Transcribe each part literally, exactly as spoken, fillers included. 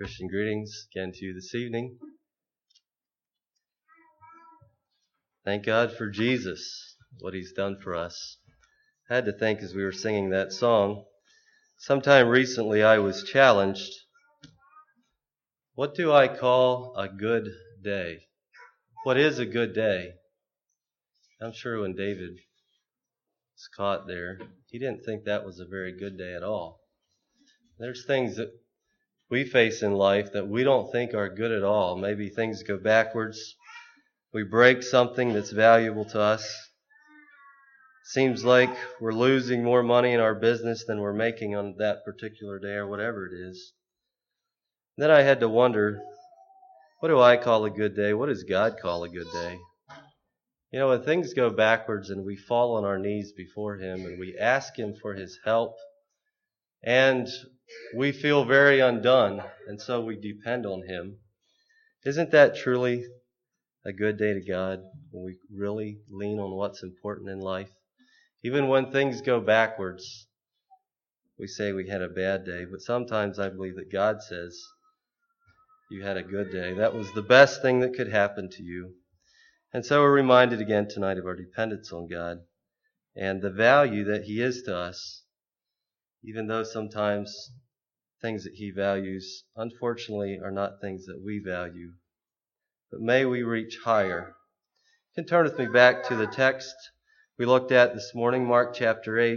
Christian greetings again to you this evening. Thank God for Jesus, what He's done for us. I had to think as we were singing that song. Sometime recently I was challenged, what do I call a good day? What is a good day? I'm sure when David was caught there, he didn't think that was a very good day at all. There's things that we face in life that we don't think are good at all. Maybe things go backwards. We break something that's valuable to us. Seems like we're losing more money in our business than we're making on that particular day or whatever it is. Then I had to wonder, what do I call a good day? What does God call a good day? You know, when things go backwards and we fall on our knees before Him and we ask Him for His help and we feel very undone and so we depend on Him, isn't that truly a good day to God when we really lean on what's important in life? Even when things go backwards, we say we had a bad day, but sometimes I believe that God says you had a good day. That was the best thing that could happen to you. And so we're reminded again tonight of our dependence on God and the value that He is to us, even though sometimes things that He values, unfortunately, are not things that we value. But may we reach higher. You can turn with me back to the text we looked at this morning, Mark chapter eight.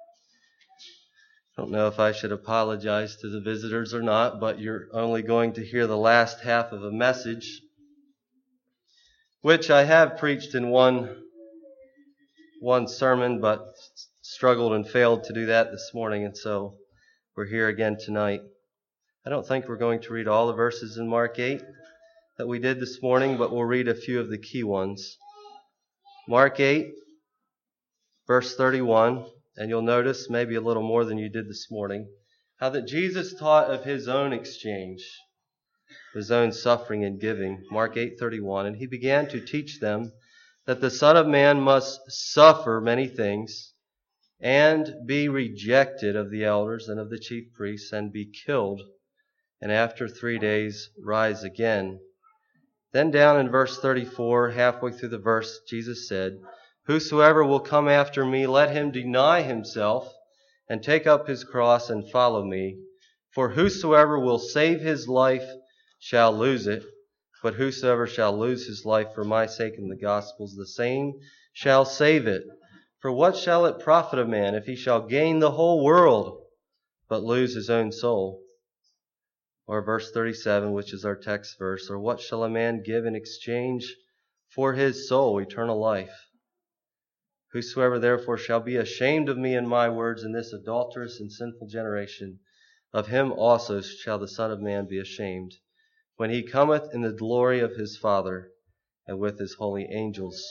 I don't know if I should apologize to the visitors or not, but you're only going to hear the last half of a message, which I have preached in one, one sermon, but struggled and failed to do that this morning, and so we're here again tonight. I don't think we're going to read all the verses in Mark eight that we did this morning, but we'll read a few of the key ones. Mark eight, verse thirty-one, and you'll notice maybe a little more than you did this morning, how that Jesus taught of His own exchange, His own suffering and giving. Mark eight thirty-one, and He began to teach them that the Son of Man must suffer many things and be rejected of the elders and of the chief priests and be killed, and after three days rise again. Then down in verse thirty-four, halfway through the verse, Jesus said, "Whosoever will come after me, let him deny himself and take up his cross and follow me. For whosoever will save his life shall lose it, but whosoever shall lose his life for my sake and the gospel's, the same shall save it. For what shall it profit a man if he shall gain the whole world, but lose his own soul?" Or verse thirty-seven, which is our text verse, "Or what shall a man give in exchange for his soul, eternal life? Whosoever therefore shall be ashamed of me and my words in this adulterous and sinful generation, of him also shall the Son of Man be ashamed, when He cometh in the glory of His Father and with His holy angels."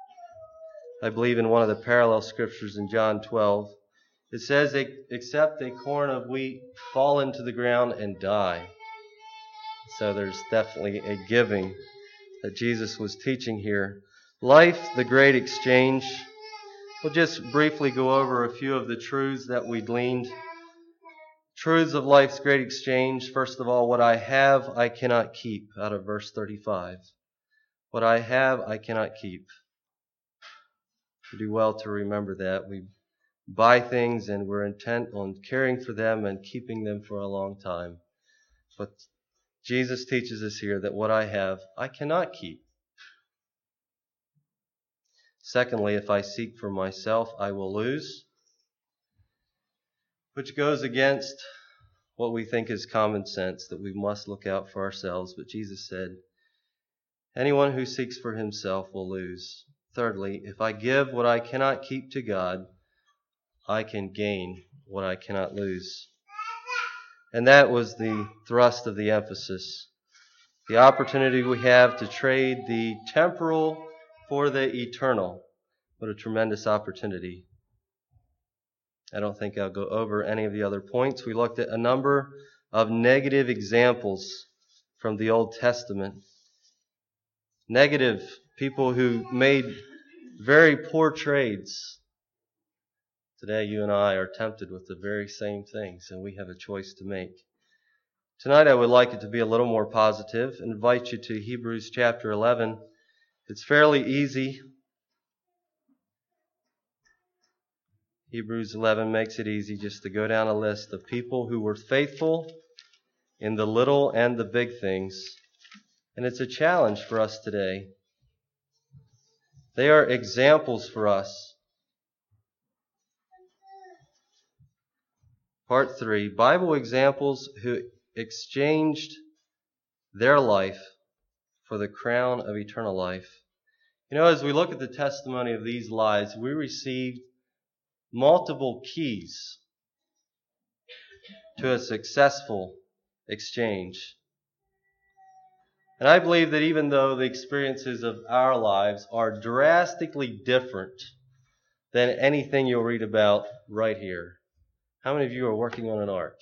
I believe in one of the parallel scriptures in John twelve, it says, "Except a corn of wheat fall into the ground and die." So there's definitely a giving that Jesus was teaching here. Life, the great exchange. We'll just briefly go over a few of the truths that we gleaned. Truths of life's great exchange. First of all, what I have, I cannot keep, out of verse thirty-five. What I have, I cannot keep. We do well to remember that. We buy things and we're intent on caring for them and keeping them for a long time. But Jesus teaches us here that what I have, I cannot keep. Secondly, if I seek for myself, I will lose, which goes against what we think is common sense, that we must look out for ourselves. But Jesus said, anyone who seeks for himself will lose. Thirdly, if I give what I cannot keep to God, I can gain what I cannot lose. And that was the thrust of the emphasis. The opportunity we have to trade the temporal for the eternal. What a tremendous opportunity. I don't think I'll go over any of the other points. We looked at a number of negative examples from the Old Testament. Negative people who made very poor trades. Today you and I are tempted with the very same things, and we have a choice to make. Tonight I would like it to be a little more positive. I invite you to Hebrews chapter eleven. It's fairly easy. Hebrews eleven makes it easy just to go down a list of people who were faithful in the little and the big things. And it's a challenge for us today. They are examples for us. Part three, Bible examples who exchanged their life for the crown of eternal life. You know, as we look at the testimony of these lives, we received multiple keys to a successful exchange. And I believe that even though the experiences of our lives are drastically different than anything you'll read about right here. How many of you are working on an ark?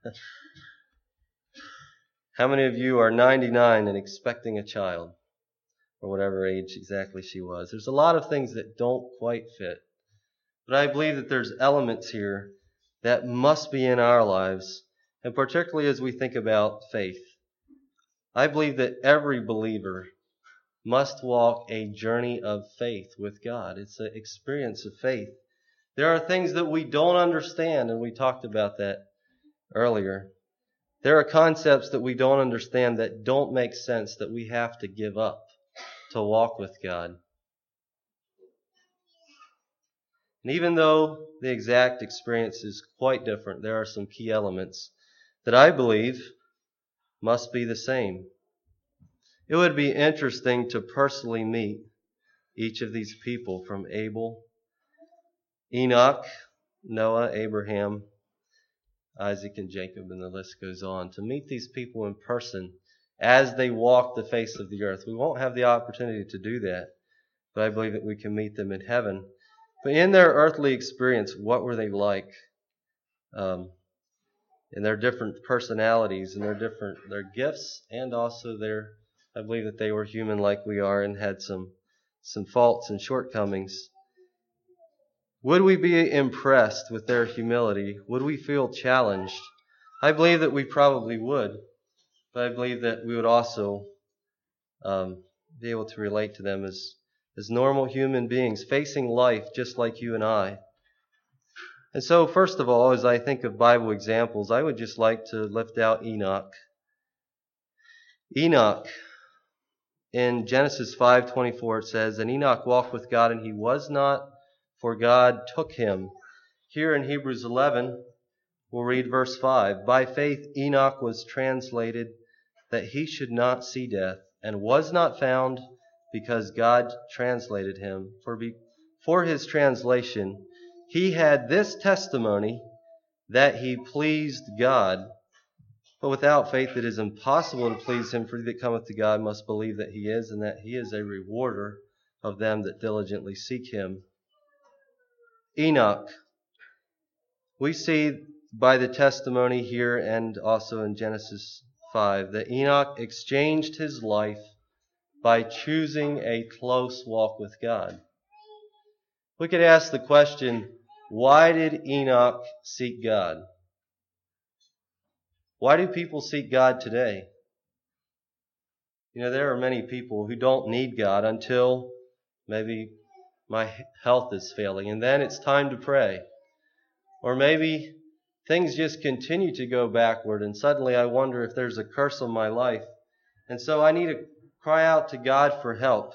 How many of you are ninety-nine and expecting a child? Or whatever age exactly she was. There's a lot of things that don't quite fit. But I believe that there's elements here that must be in our lives, and particularly as we think about faith. I believe that every believer must walk a journey of faith with God. It's an experience of faith. There are things that we don't understand, and we talked about that earlier. There are concepts that we don't understand that don't make sense that we have to give up to walk with God. And even though the exact experience is quite different, there are some key elements that I believe must be the same. It would be interesting to personally meet each of these people, from Abel, Enoch, Noah, Abraham, Isaac, and Jacob, and the list goes on. To meet these people in person as they walk the face of the earth. We won't have the opportunity to do that, but I believe that we can meet them in heaven. But in their earthly experience, what were they like? Um, in their different personalities and their different their gifts, and also their, I believe that they were human like we are and had some some faults and shortcomings. Would we be impressed with their humility? Would we feel challenged? I believe that we probably would, but I believe that we would also um, be able to relate to them as, as normal human beings facing life just like you and I. And so, first of all, as I think of Bible examples, I would just like to lift out Enoch. Enoch, in Genesis five twenty-four, it says, "And Enoch walked with God, and he was not, for God took him." Here in Hebrews eleven, we'll read verse five. "By faith Enoch was translated, that he should not see death, and was not found, because God translated him. For before his translation, he had this testimony, that he pleased God. But without faith it is impossible to please him, for he that cometh to God must believe that he is, and that he is a rewarder of them that diligently seek him." Enoch. We see by the testimony here and also in Genesis five that Enoch exchanged his life by choosing a close walk with God. We could ask the question, why did Enoch seek God? Why do people seek God today? You know, there are many people who don't need God until maybe my health is failing, and then it's time to pray. Or maybe things just continue to go backward, and suddenly I wonder if there's a curse on my life. And so I need to cry out to God for help.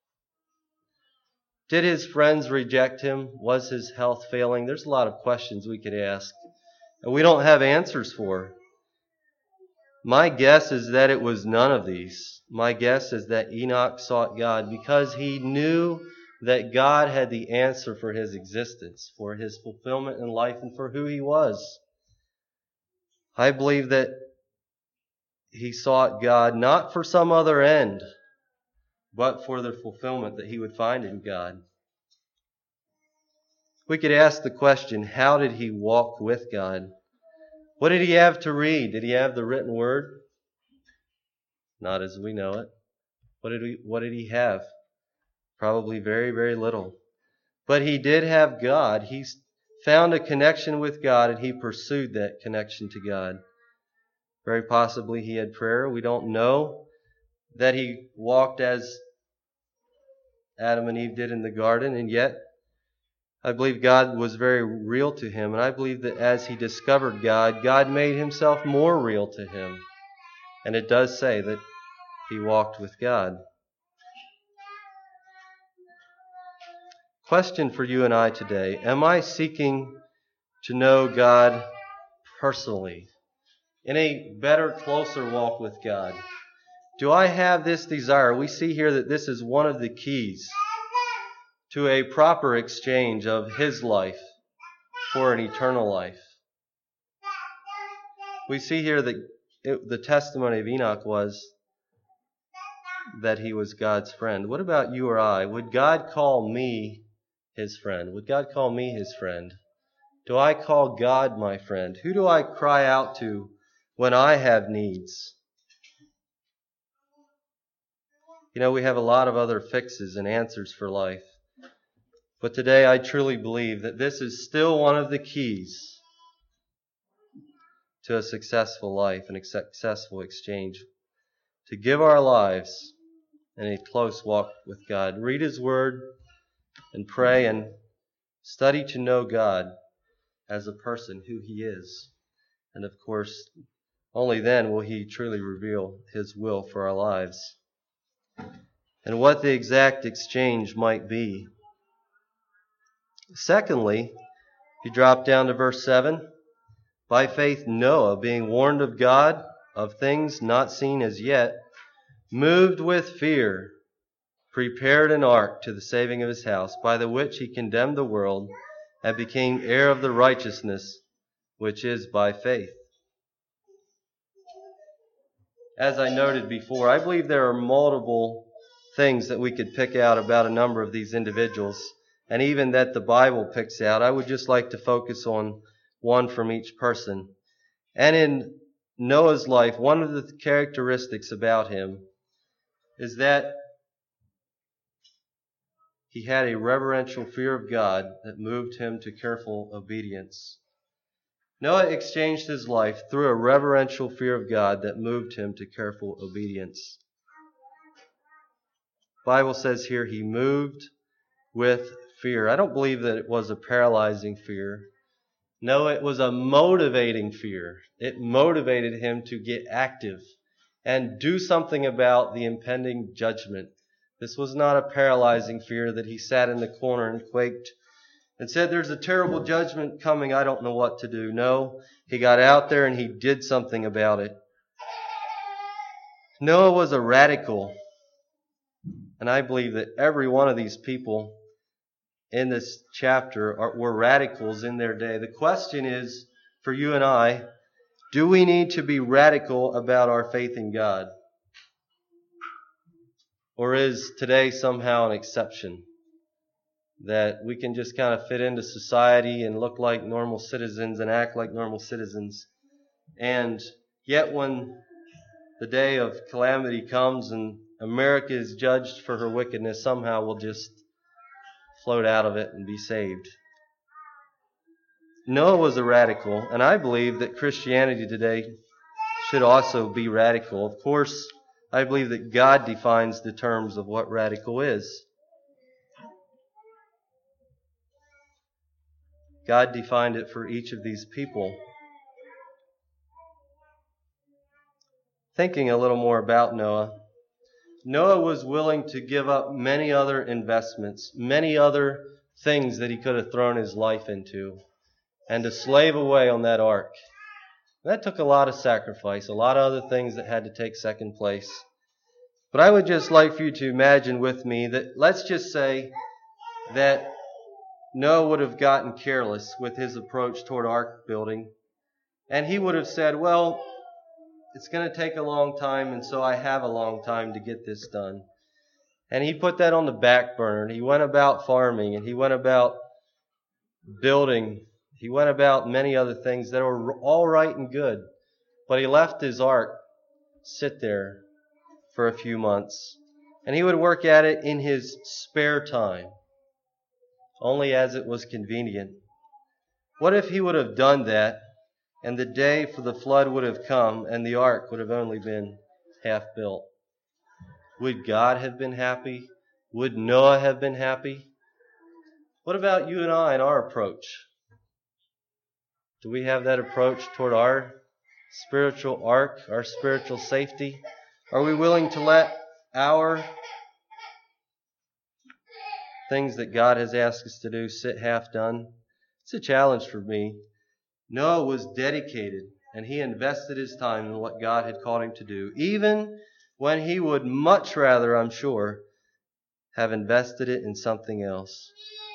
Did his friends reject him? Was his health failing? There's a lot of questions we could ask, and we don't have answers for. My guess is that it was none of these. My guess is that Enoch sought God because he knew that God had the answer for his existence, for his fulfillment in life, and for who he was. I believe that he sought God not for some other end, but for the fulfillment that he would find in God. We could ask the question, how did he walk with God? What did he have to read? Did he have the written word? Not as we know it. What did he, what did he have? Probably very, very little. But he did have God. He found a connection with God, and he pursued that connection to God. Very possibly he had prayer. We don't know that he walked as Adam and Eve did in the garden, and yet I believe God was very real to him, and I believe that as he discovered God, God made himself more real to him. And it does say that he walked with God. Question for you and I today: am I seeking to know God personally, in a better, closer walk with God? Do I have this desire? We see here that this is one of the keys to a proper exchange of his life for an eternal life. We see here that it, the testimony of Enoch was that he was God's friend. What about you or I? Would God call me his friend? Would God call me his friend? Do I call God my friend? Who do I cry out to when I have needs? You know, we have a lot of other fixes and answers for life. But today I truly believe that this is still one of the keys to a successful life and a successful exchange. To give our lives in a close walk with God. Read His Word and pray and study to know God as a person, who He is. And of course, only then will He truly reveal His will for our lives. And what the exact exchange might be. Secondly, if you drop down to verse seven, by faith Noah, being warned of God of things not seen as yet, moved with fear, prepared an ark to the saving of his house, by the which he condemned the world, and became heir of the righteousness which is by faith. As I noted before, I believe there are multiple things that we could pick out about a number of these individuals, and even that the Bible picks out. I would just like to focus on one from each person. And in Noah's life, one of the characteristics about him is that he had a reverential fear of God that moved him to careful obedience. Noah exchanged his life through a reverential fear of God that moved him to careful obedience. The Bible says here he moved with fear. I don't believe that it was a paralyzing fear. No, it was a motivating fear. It motivated him to get active and do something about the impending judgment. This was not a paralyzing fear that he sat in the corner and quaked and said, "There's a terrible judgment coming, I don't know what to do." No, he got out there and he did something about it. Noah was a radical. And I believe that every one of these people in this chapter are, were radicals in their day. The question is, for you and I, do we need to be radical about our faith in God? Or is today somehow an exception? That we can just kind of fit into society and look like normal citizens and act like normal citizens. And yet when the day of calamity comes and America is judged for her wickedness, somehow we'll just float out of it and be saved. Noah was a radical, and I believe that Christianity today should also be radical. Of course, I believe that God defines the terms of what radical is. God defined it for each of these people. Thinking a little more about Noah, Noah was willing to give up many other investments, many other things that he could have thrown his life into, and to slave away on that ark. That took a lot of sacrifice, a lot of other things that had to take second place. But I would just like for you to imagine with me that, let's just say that Noah would have gotten careless with his approach toward ark building, and he would have said, well, it's going to take a long time, and so I have a long time to get this done. And he put that on the back burner. He went about farming, and he went about building. He went about many other things that were all right and good. But he left his ark sit there for a few months. And he would work at it in his spare time, only as it was convenient. What if he would have done that and the day for the flood would have come, and the ark would have only been half built. Would God have been happy? Would Noah have been happy? What about you and I and our approach? Do we have that approach toward our spiritual ark, our spiritual safety? Are we willing to let our things that God has asked us to do sit half done? It's a challenge for me. Noah was dedicated, and he invested his time in what God had called him to do, even when he would much rather, I'm sure, have invested it in something else.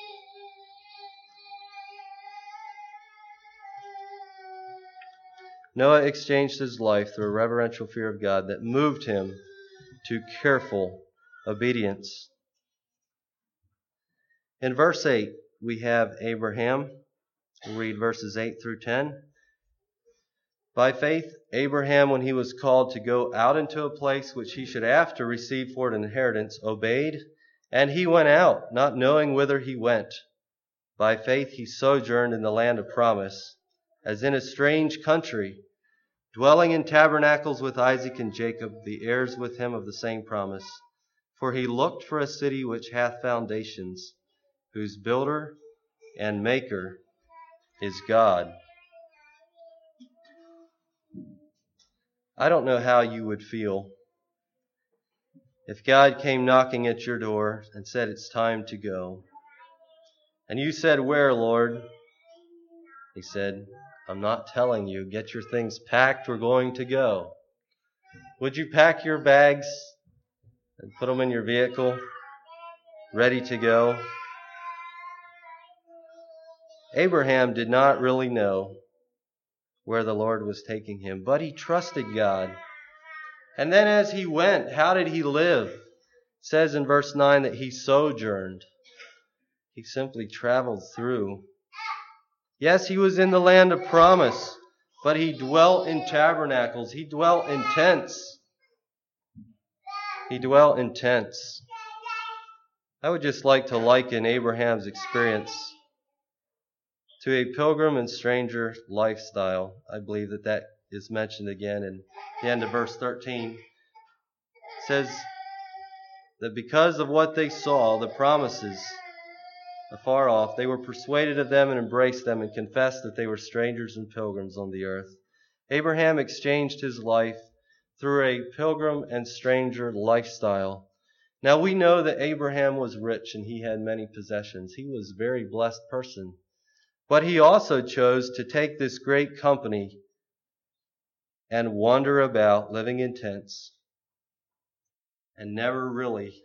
Noah exchanged his life through a reverential fear of God that moved him to careful obedience. In verse eight, we have Abraham. We'll read verses eight through ten. By faith, Abraham, when he was called to go out into a place which he should after receive for an inheritance, obeyed, and he went out, not knowing whither he went. By faith he sojourned in the land of promise, as in a strange country, dwelling in tabernacles with Isaac and Jacob, the heirs with him of the same promise. For he looked for a city which hath foundations, whose builder and maker is God. I don't know how you would feel if God came knocking at your door and said it's time to go. And you said, "Where, Lord?" He said, "I'm not telling you. Get your things packed. We're going to go." Would you pack your bags and put them in your vehicle, ready to go? Abraham did not really know where the Lord was taking him, but he trusted God. And then as he went, how did he live? It says in verse nine that he sojourned. He simply traveled through. Yes, he was in the land of promise, but he dwelt in tabernacles. He dwelt in tents. He dwelt in tents. I would just like to liken Abraham's experience to a pilgrim and stranger lifestyle. I believe that that is mentioned again in the end of verse thirteen. It says that because of what they saw, the promises afar off, they were persuaded of them and embraced them and confessed that they were strangers and pilgrims on the earth. Abraham exchanged his life through a pilgrim and stranger lifestyle. Now we know that Abraham was rich and he had many possessions. He was a very blessed person. But he also chose to take this great company and wander about, living in tents, and never really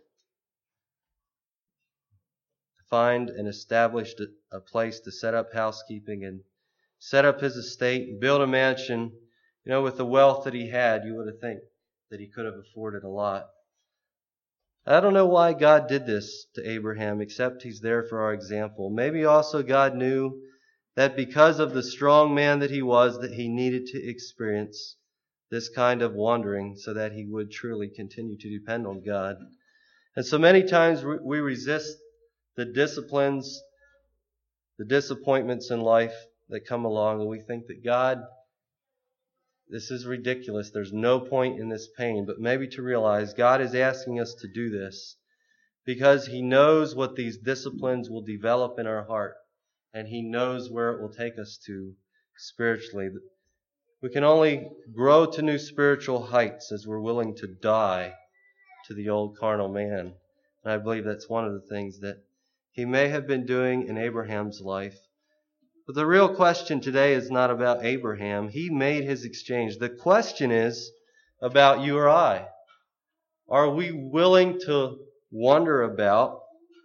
find and established a place to set up housekeeping and set up his estate and build a mansion. You know, with the wealth that he had, you would have think that he could have afforded a lot. I don't know why God did this to Abraham, except he's there for our example. Maybe also God knew that because of the strong man that he was, that he needed to experience this kind of wandering so that he would truly continue to depend on God. And so many times we resist the disciplines, the disappointments in life that come along, and we think that God, this is ridiculous. There's no point in this pain. But maybe to realize God is asking us to do this because he knows what these disciplines will develop in our heart, and he knows where it will take us to spiritually. We can only grow to new spiritual heights as we're willing to die to the old carnal man. And I believe that's one of the things that he may have been doing in Abraham's life. But the real question today is not about Abraham. He made his exchange. The question is about you or I. Are we willing to wander about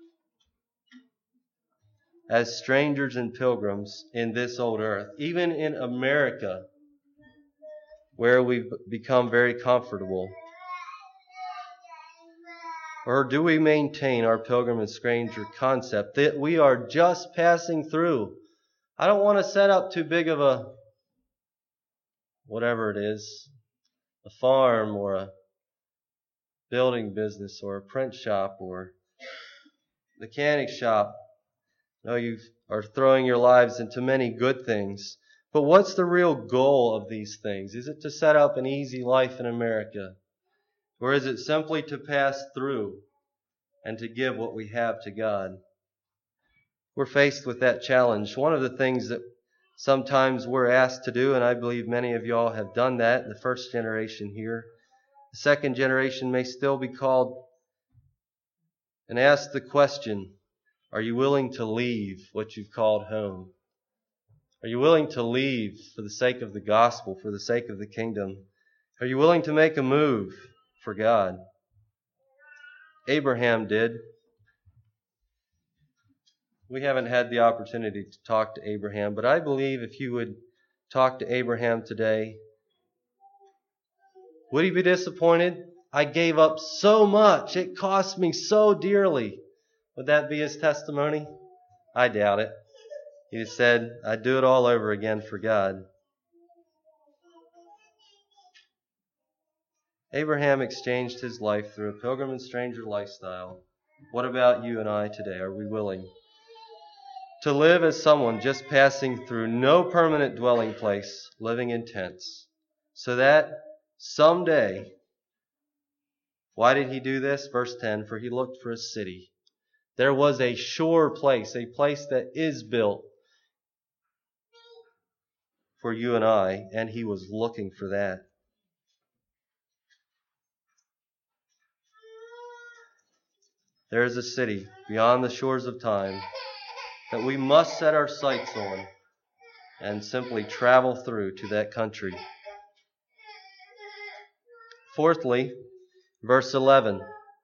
as strangers and pilgrims in this old earth, even in America, where we've become very comfortable? Or do we maintain our pilgrim and stranger concept that we are just passing through? I don't want to set up too big of a, whatever it is, a farm or a building business or a print shop or mechanic shop. No, you are throwing your lives into many good things. But what's the real goal of these things? Is it to set up an easy life in America? Or is it simply to pass through and to give what we have to God? We're faced with that challenge. One of the things that sometimes we're asked to do, and I believe many of y'all have done that, the first generation here. The second generation may still be called and asked the question, are you willing to leave what you've called home? Are you willing to leave for the sake of the gospel, for the sake of the kingdom? Are you willing to make a move for God? Abraham did. We haven't had the opportunity to talk to Abraham, but I believe if you would talk to Abraham today, would he be disappointed? I gave up so much. It cost me so dearly. Would that be his testimony? I doubt it. He said, I'd do it all over again for God. Abraham exchanged his life through a pilgrim and stranger lifestyle. What about you and I today? Are we willing to live as someone just passing through, no permanent dwelling place, living in tents, so that someday, why did he do this? Verse ten, for he looked for a city. There was a sure place, a place that is built for you and I, and he was looking for that. There is a city beyond the shores of time that we must set our sights on and simply travel through to that country. Fourthly, verse eleven.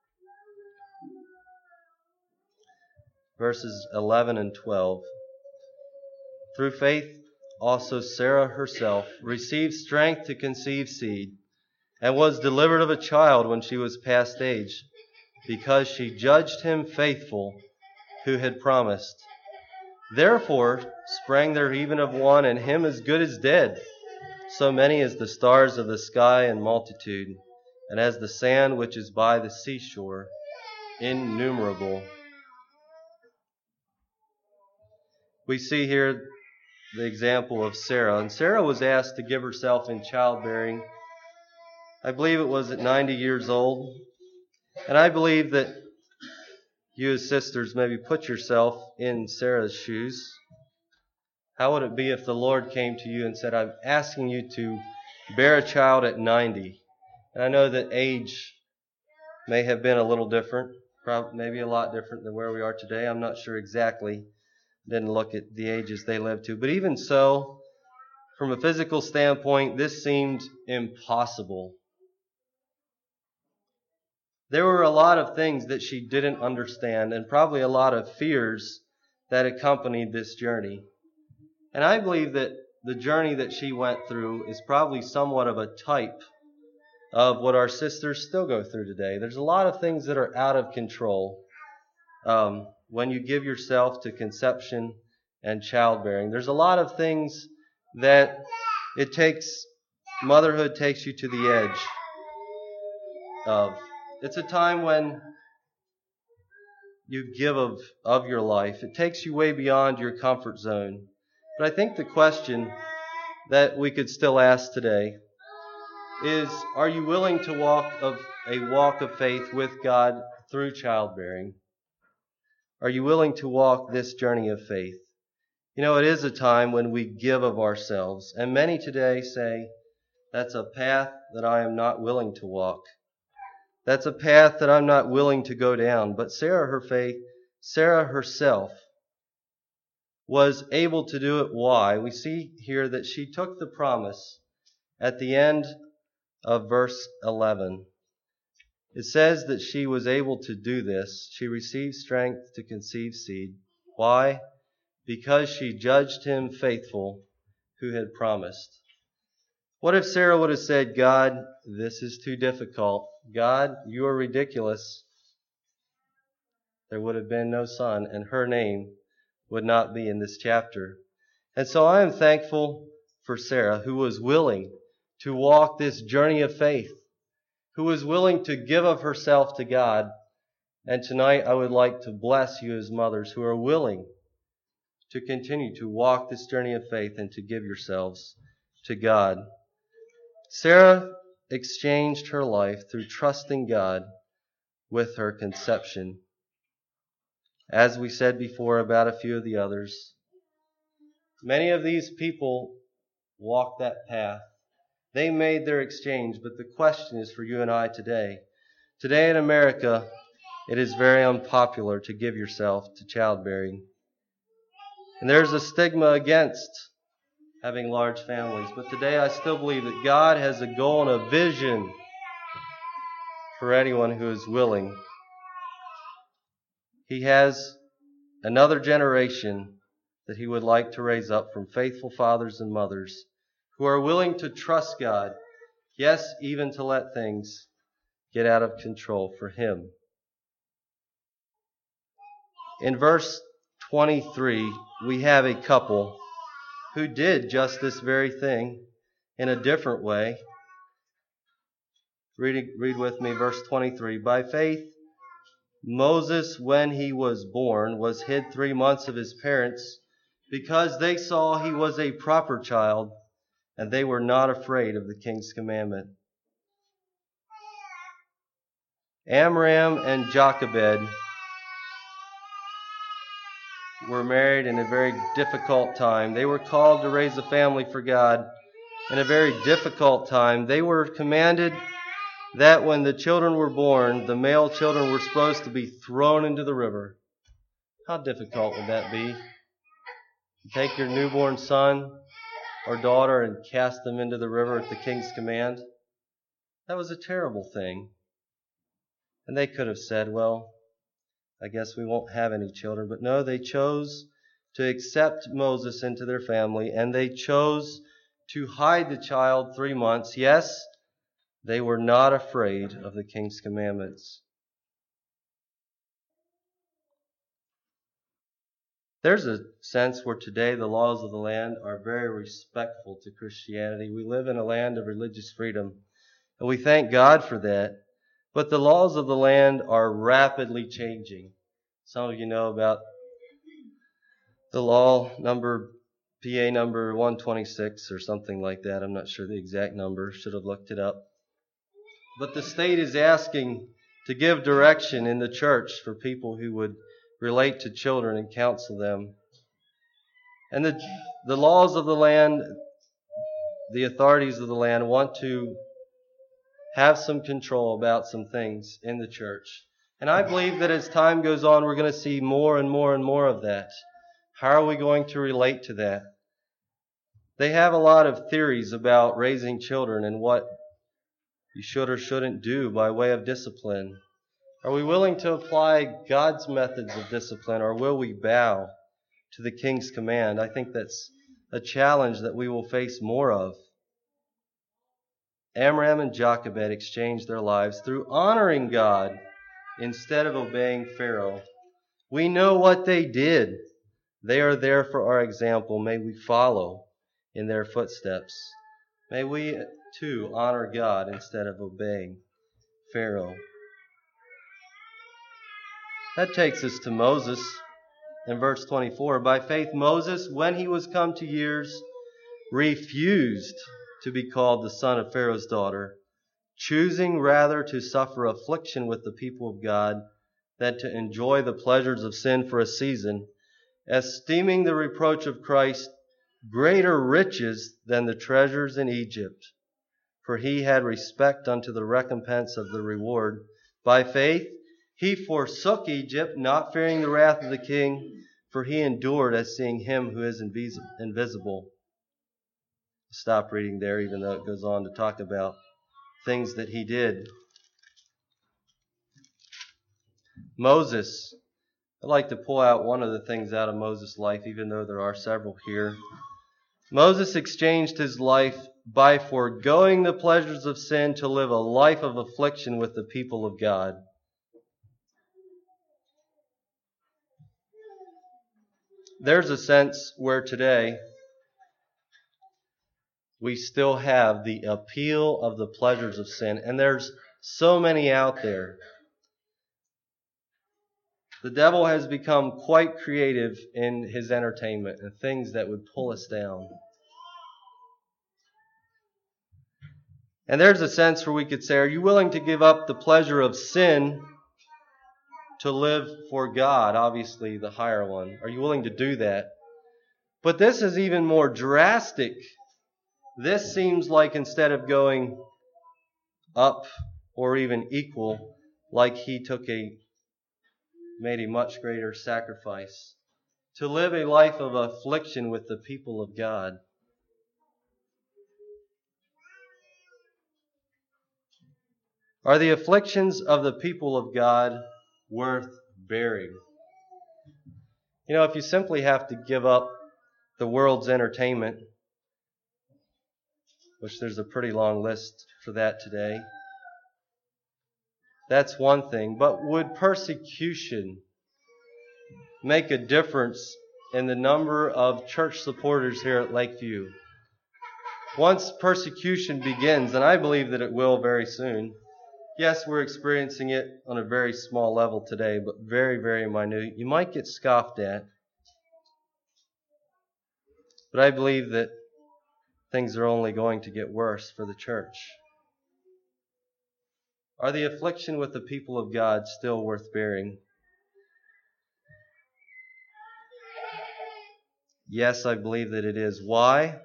Verses eleven and twelve. Through faith also Sarah herself received strength to conceive seed, and was delivered of a child when she was past age, because she judged him faithful who had promised. Therefore sprang there even of one, and him as good as dead, so many as the stars of the sky in multitude, and as the sand which is by the seashore, innumerable. We see here the example of Sarah. And Sarah was asked to give herself in childbearing. I believe it was at ninety years old. And I believe that you as sisters maybe put yourself in Sarah's shoes. How would it be if the Lord came to you and said, I'm asking you to bear a child at ninety? And I know that age may have been a little different, probably maybe a lot different than where we are today. I'm not sure exactly. Didn't look at the ages they lived to. But even so, from a physical standpoint, this seemed impossible. There were a lot of things that she didn't understand, and probably a lot of fears that accompanied this journey. And I believe that the journey that she went through is probably somewhat of a type of what our sisters still go through today. There's a lot of things that are out of control. Um, when you give yourself to conception and childbearing, there's a lot of things that it takes, motherhood takes you to the edge of. It's a time when you give of, of your life. It takes you way beyond your comfort zone. But I think the question that we could still ask today is, are you willing to walk of a walk of faith with God through childbearing? Are you willing to walk this journey of faith? You know, it is a time when we give of ourselves. And many today say, that's a path that I am not willing to walk. That's a path that I'm not willing to go down. But Sarah, her faith, Sarah herself was able to do it. Why? We see here that she took the promise at the end of verse eleven. It says that she was able to do this. She received strength to conceive seed. Why? Because she judged him faithful who had promised. What if Sarah would have said, God, this is too difficult. God, you are ridiculous. There would have been no son, and her name would not be in this chapter. And so I am thankful for Sarah, who was willing to walk this journey of faith, who was willing to give of herself to God. And tonight I would like to bless you as mothers who are willing to continue to walk this journey of faith and to give yourselves to God. Sarah exchanged her life through trusting God with her conception. As we said before about a few of the others, many of these people walked that path. They made their exchange, but the question is for you and I today. Today in America, it is very unpopular to give yourself to childbearing. And there's a stigma against having large families. But today I still believe that God has a goal and a vision for anyone who is willing. He has another generation that He would like to raise up from faithful fathers and mothers who are willing to trust God, yes, even to let things get out of control for Him. In verse twenty-three, we have a couple who did just this very thing in a different way. Read, read with me verse twenty-three. By faith, Moses, when he was born, was hid three months of his parents because they saw he was a proper child, and they were not afraid of the king's commandment. Amram and Jochebed were married in a very difficult time. They were called to raise a family for God in a very difficult time. They were commanded that when the children were born, the male children were supposed to be thrown into the river. How difficult would that be? Take your newborn son or daughter and cast them into the river at the king's command? That was a terrible thing. And they could have said, well, I guess we won't have any children. But no, they chose to accept Moses into their family, and they chose to hide the child three months. Yes, they were not afraid of the king's commandments. There's a sense where today the laws of the land are very respectful to Christianity. We live in a land of religious freedom, and we thank God for that. But the laws of the land are rapidly changing. Some of you know about the law number, P A number one twenty-six or something like that. I'm not sure the exact number. Should have looked it up. But the state is asking to give direction in the church for people who would relate to children and counsel them. And the, the laws of the land, the authorities of the land want to have some control about some things in the church. And I believe that as time goes on, we're going to see more and more and more of that. How are we going to relate to that? They have a lot of theories about raising children and what you should or shouldn't do by way of discipline. Are we willing to apply God's methods of discipline, or will we bow to the king's command? I think that's a challenge that we will face more of. Amram and Jochebed exchanged their lives through honoring God instead of obeying Pharaoh. We know what they did. They are there for our example. May we follow in their footsteps. May we, too, honor God instead of obeying Pharaoh. That takes us to Moses in verse twenty-four. By faith, Moses, when he was come to years, refused to be called the son of Pharaoh's daughter, choosing rather to suffer affliction with the people of God than to enjoy the pleasures of sin for a season, esteeming the reproach of Christ greater riches than the treasures in Egypt, for he had respect unto the recompense of the reward. By faith he forsook Egypt, not fearing the wrath of the king, for he endured as seeing him who is invisible. Stop reading there, even though it goes on to talk about things that he did. Moses. I'd like to pull out one of the things out of Moses' life, even though there are several here. Moses exchanged his life by foregoing the pleasures of sin to live a life of affliction with the people of God. There's a sense where today we still have the appeal of the pleasures of sin, and there's so many out there. The devil has become quite creative in his entertainment and things that would pull us down. And there's a sense where we could say, are you willing to give up the pleasure of sin to live for God? Obviously, the higher one. Are you willing to do that? But this is even more drastic. This seems like instead of going up or even equal, like he took a, made a much greater sacrifice to live a life of affliction with the people of God. Are the afflictions of the people of God worth bearing? You know, if you simply have to give up the world's entertainment, which there's a pretty long list for that today, that's one thing. But would persecution make a difference in the number of church supporters here at Lakeview? Once persecution begins, and I believe that it will very soon. Yes, we're experiencing it on a very small level today, but very, very minute. You might get scoffed at. But I believe that things are only going to get worse for the church. Are the affliction with the people of God still worth bearing? Yes, I believe that it is. Why?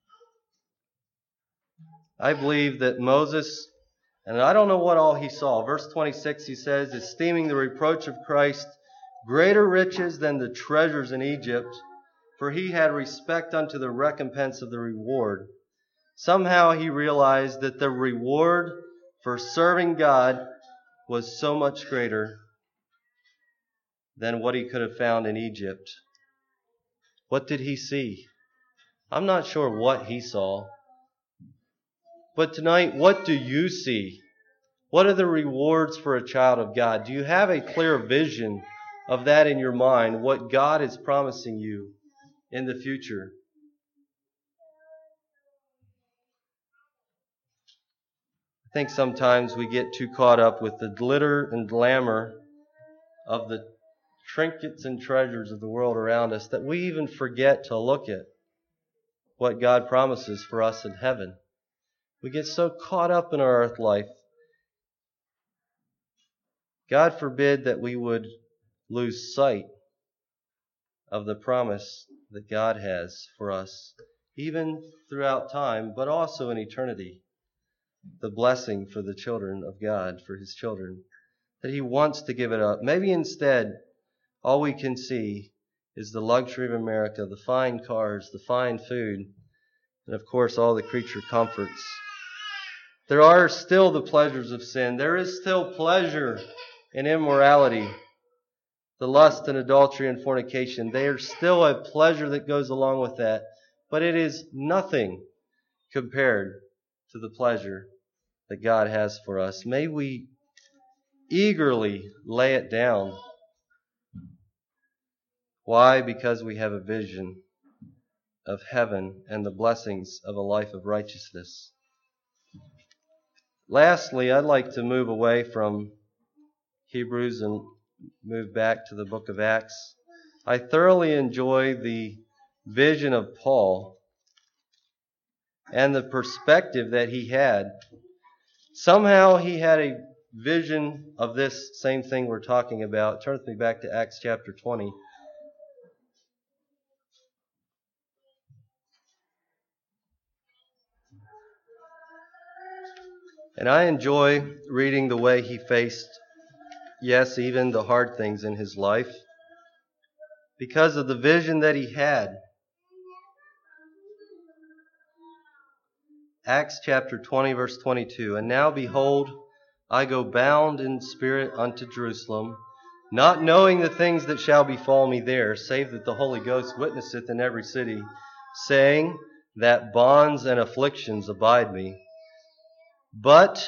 I believe that Moses, and I don't know what all he saw. Verse twenty-six, he says, esteeming the reproach of Christ greater riches than the treasures in Egypt, for he had respect unto the recompense of the reward. Somehow he realized that the reward for serving God was so much greater than what he could have found in Egypt. What did he see? I'm not sure what he saw. But tonight, what do you see? What are the rewards for a child of God? Do you have a clear vision of that in your mind, what God is promising you in the future? I think sometimes we get too caught up with the glitter and glamour of the trinkets and treasures of the world around us that we even forget to look at what God promises for us in heaven. We get so caught up in our earth life. God forbid that we would lose sight of the promise that God has for us, even throughout time, but also in eternity. The blessing for the children of God, for His children, that He wants to give it up. Maybe instead, all we can see is the luxury of America, the fine cars, the fine food, and of course all the creature comforts. There are still the pleasures of sin. There is still pleasure in immorality, the lust and adultery and fornication. They are still a pleasure that goes along with that, but it is nothing compared to the pleasure that God has for us. May we eagerly lay it down. Why? Because we have a vision of heaven and the blessings of a life of righteousness. Lastly, I'd like to move away from Hebrews and move back to the book of Acts. I thoroughly enjoy the vision of Paul and the perspective that he had. Somehow he had a vision of this same thing we're talking about. Turn with me back to Acts chapter twenty. And I enjoy reading the way he faced, yes, even the hard things in his life, because of the vision that he had. Acts chapter twenty, verse twenty-two. And now behold, I go bound in spirit unto Jerusalem, not knowing the things that shall befall me there, save that the Holy Ghost witnesseth in every city, saying that bonds and afflictions abide me. But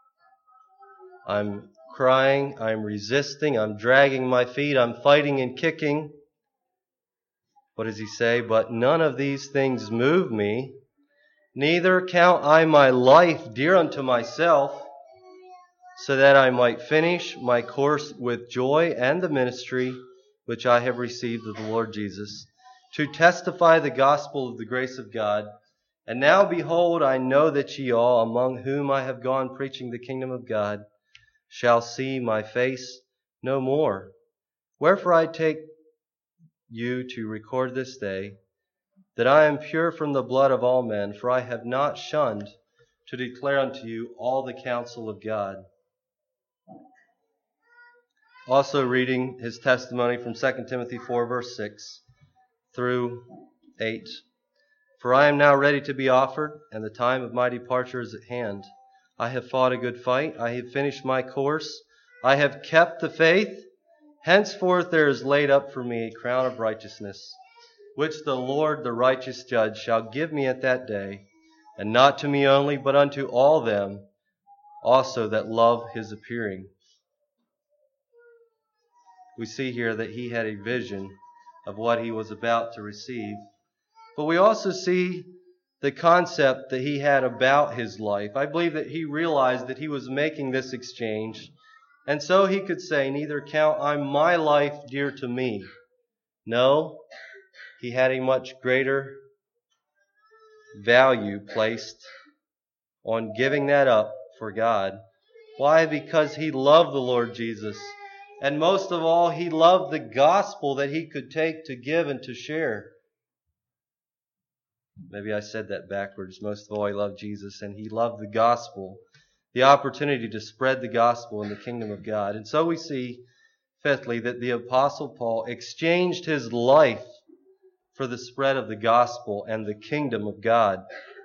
I'm crying, I'm resisting, I'm dragging my feet, I'm fighting and kicking. What does he say? But none of these things move me, neither count I my life dear unto myself, so that I might finish my course with joy and the ministry which I have received of the Lord Jesus, to testify the gospel of the grace of God. And now, behold, I know that ye all, among whom I have gone preaching the kingdom of God, shall see my face no more. Wherefore I take you to record this day, that I am pure from the blood of all men, for I have not shunned to declare unto you all the counsel of God. Also reading his testimony from Second Timothy four, verse six through eight. For I am now ready to be offered, and the time of my departure is at hand. I have fought a good fight. I have finished my course. I have kept the faith. Henceforth there is laid up for me a crown of righteousness, which the Lord, the righteous judge, shall give me at that day, and not to me only, but unto all them also that love his appearing. We see here that he had a vision of what he was about to receive. But we also see the concept that he had about his life. I believe that he realized that he was making this exchange, and so he could say, neither count I my life dear to me. No, he had a much greater value placed on giving that up for God. Why? Because he loved the Lord Jesus. And most of all, he loved the gospel that he could take to give and to share. Maybe I said that backwards. Most of all, he loved Jesus, and he loved the gospel, the opportunity to spread the gospel in the kingdom of God. And so we see, fifthly, that the Apostle Paul exchanged his life for the spread of the gospel and the kingdom of God.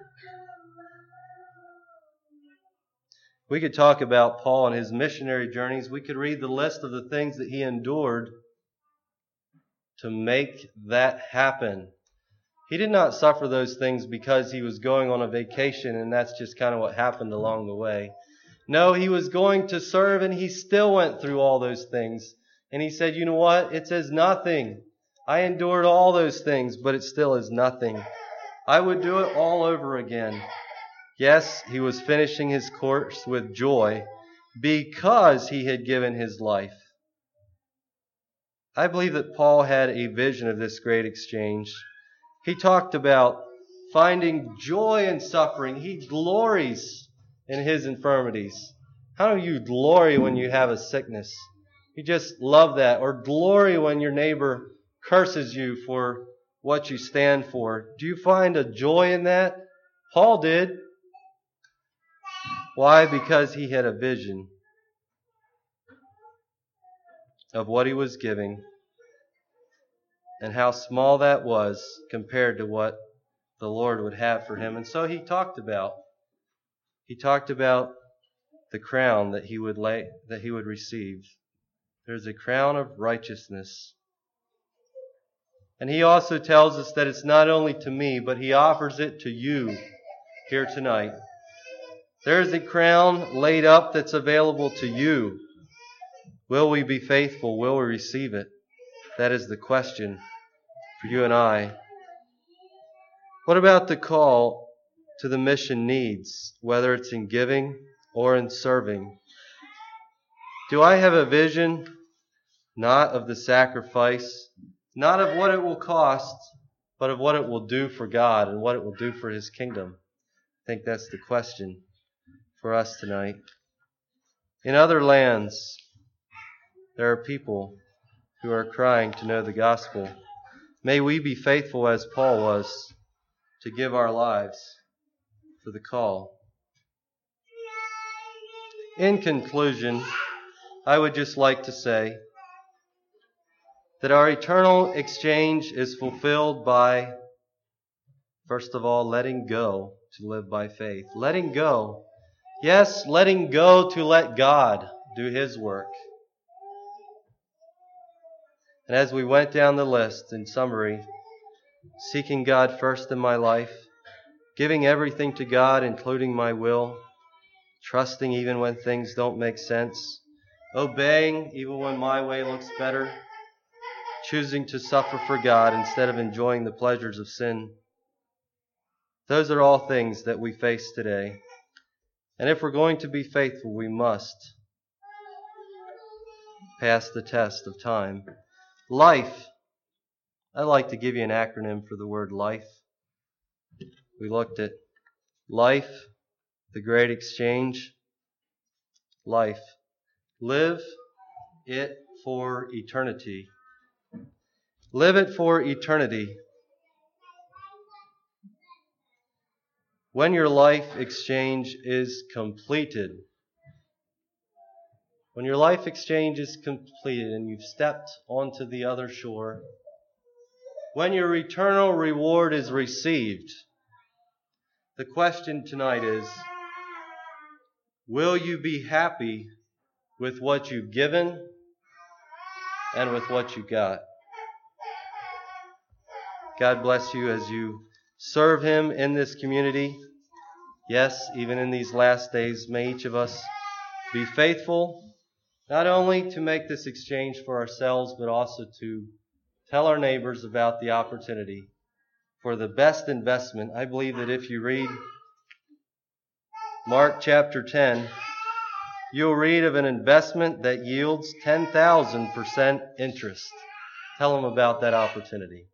We could talk about Paul and his missionary journeys. We could read the list of the things that he endured to make that happen. He did not suffer those things because he was going on a vacation and that's just kind of what happened along the way. No, he was going to serve and he still went through all those things. And he said, you know what? It's as nothing. I endured all those things, but it still is nothing. I would do it all over again. Yes, he was finishing his course with joy because he had given his life. I believe that Paul had a vision of this great exchange. He talked about finding joy in suffering. He glories in his infirmities. How do you glory when you have a sickness? You just love that. Or glory when your neighbor curses you for what you stand for. Do you find a joy in that? Paul did. Why? Because he had a vision of what he was giving and how small that was compared to what the Lord would have for him. And so he talked about, he talked about the crown that he would lay, that he would receive. There's a crown of righteousness. And he also tells us that it's not only to me, but he offers it to you here tonight. There is a crown laid up that's available to you. Will we be faithful? Will we receive it? That is the question for you and I. What about the call to the mission needs, whether it's in giving or in serving? Do I have a vision, not of the sacrifice, not of what it will cost, but of what it will do for God and what it will do for His kingdom? I think that's the question for us tonight. In other lands, there are people who are crying to know the gospel. May we be faithful as Paul was to give our lives for the call. In conclusion, I would just like to say that our eternal exchange is fulfilled by, first of all, letting go to live by faith. Letting go. Yes, letting go to let God do His work. And as we went down the list, in summary, seeking God first in my life, giving everything to God, including my will, trusting even when things don't make sense, obeying even when my way looks better, choosing to suffer for God instead of enjoying the pleasures of sin. Those are all things that we face today. And if we're going to be faithful, we must pass the test of time. Life. I like to give you an acronym for the word life. We looked at life, the great exchange. Life. Live it for eternity. Live it for eternity. When your life exchange is completed, when your life exchange is completed and you've stepped onto the other shore, when your eternal reward is received, the question tonight is, will you be happy with what you've given and with what you got? God bless you as you serve Him in this community. Yes, even in these last days, may each of us be faithful, not only to make this exchange for ourselves, but also to tell our neighbors about the opportunity for the best investment. I believe that if you read Mark chapter ten, you'll read of an investment that yields ten thousand percent interest. Tell them about that opportunity.